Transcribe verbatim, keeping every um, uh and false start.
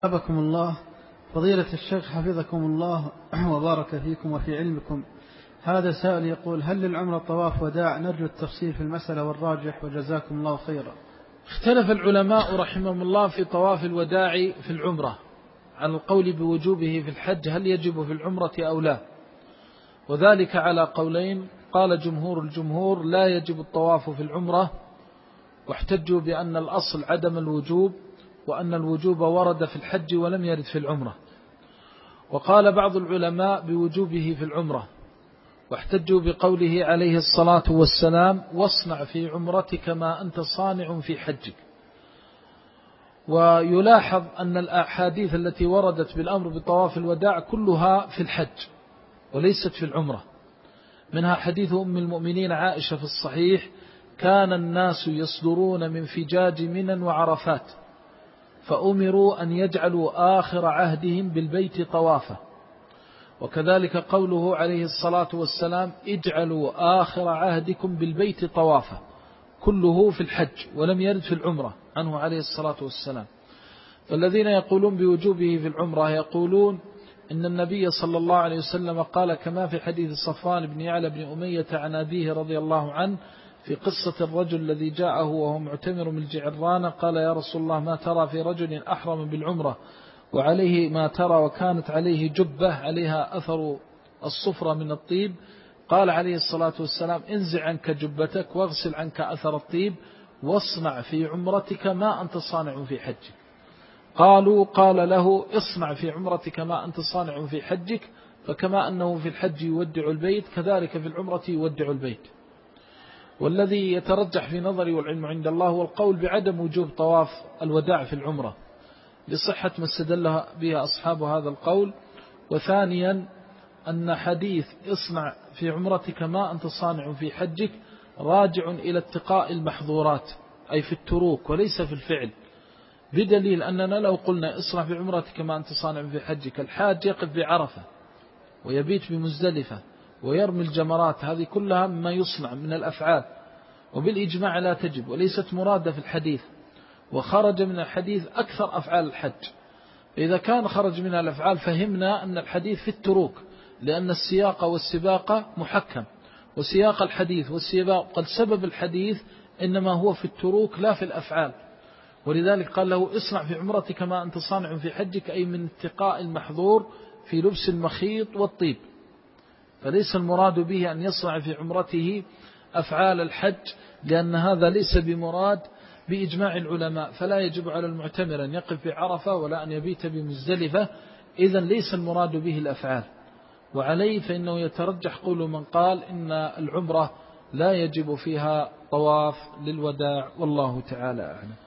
حفظكم الله فضيلة الشيخ، حفظكم الله وبارك فيكم وفي علمكم. هذا سائل يقول: هل للعمرة طواف وداع؟ نرجو التفصيل في المسألة والراجح وجزاكم الله خيرا. اختلف العلماء رحمهم الله في طواف الوداع في العمرة على القول بوجوبه في الحج، هل يجب في العمرة أو لا؟ وذلك على قولين. قال جمهور الجمهور: لا يجب الطواف في العمرة، واحتجوا بأن الأصل عدم الوجوب، وأن الوجوب ورد في الحج ولم يرد في العمرة. وقال بعض العلماء بوجوبه في العمرة، واحتجوا بقوله عليه الصلاة والسلام: واصنع في عمرتك ما أنت صانع في حجك. ويلاحظ أن الأحاديث التي وردت بالأمر بطواف الوداع كلها في الحج وليست في العمرة. منها حديث أم المؤمنين عائشة في الصحيح: كان الناس يصدرون من فجاج منى وعرفات فأمروا أن يجعلوا آخر عهدهم بالبيت طوافا. وكذلك قوله عليه الصلاة والسلام: اجعلوا آخر عهدكم بالبيت طوافا، كله في الحج ولم يرد في العمرة عنه عليه الصلاة والسلام. فالذين يقولون بوجوبه في العمرة يقولون إن النبي صلى الله عليه وسلم قال كما في حديث صفوان بن يعلى بن أمية عن أبيه رضي الله عنه في قصة الرجل الذي جاءه وهو معتمر من الجعرانة، قال: يا رسول الله، ما ترى في رجل أحرم بالعمرة وعليه ما ترى، وكانت عليه جبة عليها أثر الصفرة من الطيب. قال عليه الصلاة والسلام: انزع عنك جبتك واغسل عنك أثر الطيب واصنع في عمرتك ما أنت صانع في حجك. قالوا: قال له: اصنع في عمرتك ما أنت صانع في حجك، فكما أنه في الحج يودع البيت كذلك في العمرة يودع البيت. والذي يترجح في نظري والعلم عند الله هو القول بعدم وجوب طواف الوداع في العمرة لصحة ما استدل به أصحاب هذا القول. وثانيا أن حديث اصنع في عمرتك ما أنت صانع في حجك راجع إلى اتقاء المحظورات، أي في التروك وليس في الفعل، بدليل أننا لو قلنا اصنع في عمرتك ما أنت صانع في حجك، الحاج يقف بعرفة ويبيت بمزدلفة ويرمي الجمرات، هذه كلها ما يصنع من الأفعال، وبالإجماع لا تجب وليست مرادة في الحديث، وخرج من الحديث أكثر أفعال الحج. إذا كان خرج من الأفعال فهمنا أن الحديث في التروك، لأن السياق والسباق محكم، وسياق الحديث والسباق قد سبب الحديث إنما هو في التروك لا في الأفعال. ولذلك قال له: اصنع في عمرتك ما أنت صانع في حجك، أي من اتقاء المحظور في لبس المخيط والطيب. فليس المراد به أن يصنع في عمرته أفعال الحج، لأن هذا ليس بمراد بإجماع العلماء، فلا يجب على المعتمر أن يقف بعرفة ولا أن يبيت بمزدلفة، إذن ليس المراد به الأفعال. وعليه فإنه يترجح قول من قال إن العمرة لا يجب فيها طواف للوداع، والله تعالى أعلم.